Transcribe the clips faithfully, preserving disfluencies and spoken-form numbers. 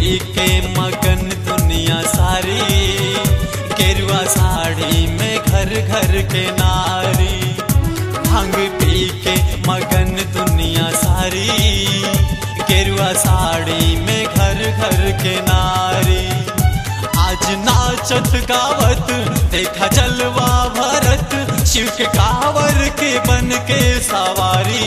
पी के मगन दुनिया सारी, गेरुआ साड़ी में घर घर के नारी। भांग पी के मगन दुनिया सारी, गेरुआ साड़ी में घर घर के नारी। आज नाचत गावत देखा जलवा भरत, शिव के कांवर के बन के सवारी।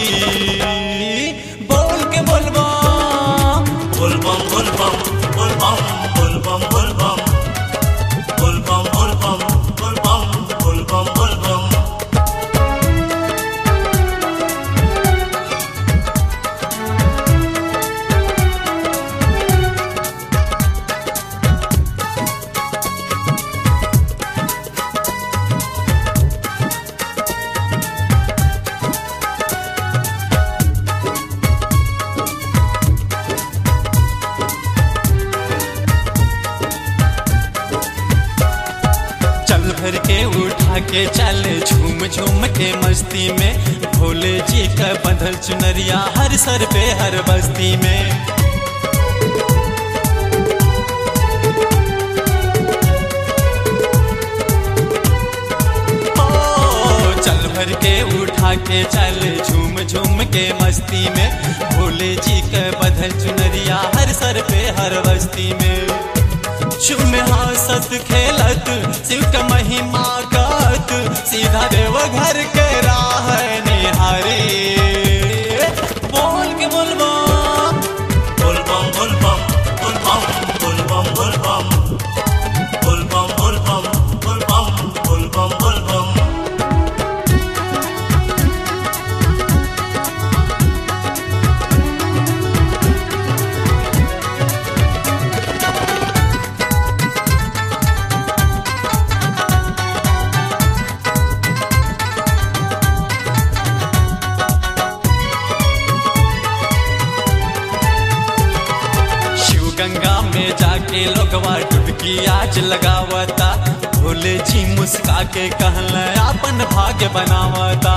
बोल के बोलबा बोल बम बोल बम बोल बम बोल बम बोल बम बोल बम बोल बम बोल बम बोल बम बोल बम। भर के उठा के चले झूम झूम के मस्ती में, भोले जी का बंधल चुनरिया हर सर पे हर बस्ती में। ओ चल भर के उठा के चले झूम झूम के मस्ती में, भोले जी का बंधल चुनरिया हर सर पे हर बस्ती में। झूम हंसत खेलत शिव का महिमा गात, सीधा देव घर के राह निहारी। बोल के बोलबा बोल बम बोल बम बोल बम बोल बम बोल बम बोल बम बोल बम बोल बम बोल बम बोल बम। गंगा में जाके लोगवा डुबकी आज लगावता, भोले जी मुस्का के कहल अपन भाग्य बनावता।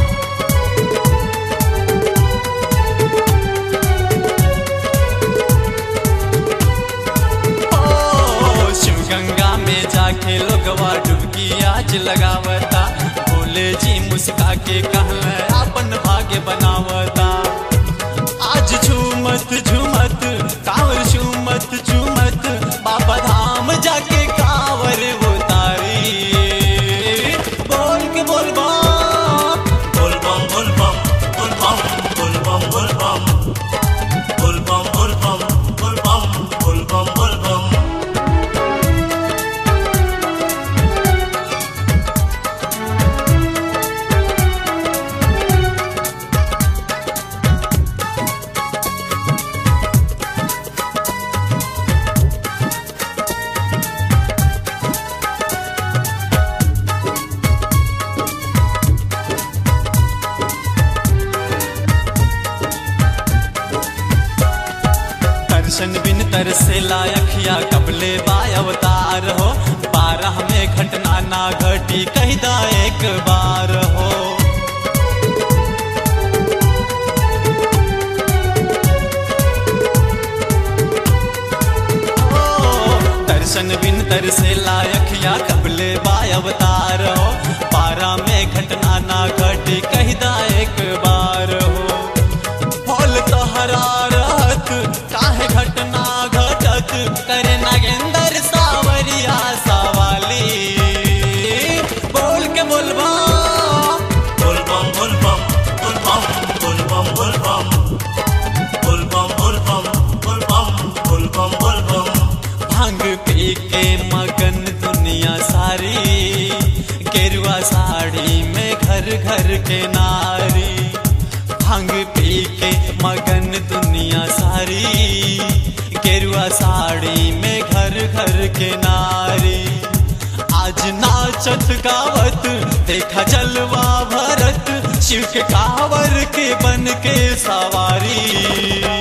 ओ शिव गंगा में जाके लोगवा डुबकी आज लगावता, भोले जी मुस्का के कहल अपन भाग्य बनावता। आज झूमत झूमत कांवर झूमत झूमत, बाबा धाम जाके कांवर उतारी। बोल के बोलबा बोल बम बोल बम बोल बम बोल बम बोल बम बोल बम बोल बम बोल बम बोल बम बोल बम। दर्शन बिन तरसे लायखिया कबले बाय अवतार हो, बारह में घटना ना घटी कहिदा एक बार हो। ओ, दर्शन बिन तरसे लायखिया कबले बाय अवतार हो, बारह में घटना ना घटी कहिदा एक बार हो। भोल तोहरा रहत काहे घटना घटत, करे नागेंद्र सावरिया सवाली। बोल के बोलबा बोल बम बोल बम बोल बम बोल बम बोल बम बोल बम बोल बम बोल बम बोल बम बोल बम। भांग पी के मगन दुनिया सारी, गेरुआ साड़ी में घर घर के नारी। भांग पी के मगन दुनिया सारी, गेरुआ साड़ी में घर घर के नारी। आज नाचत गावत देखा जलवा भरत, शिव के कांवर के बन के सवारी।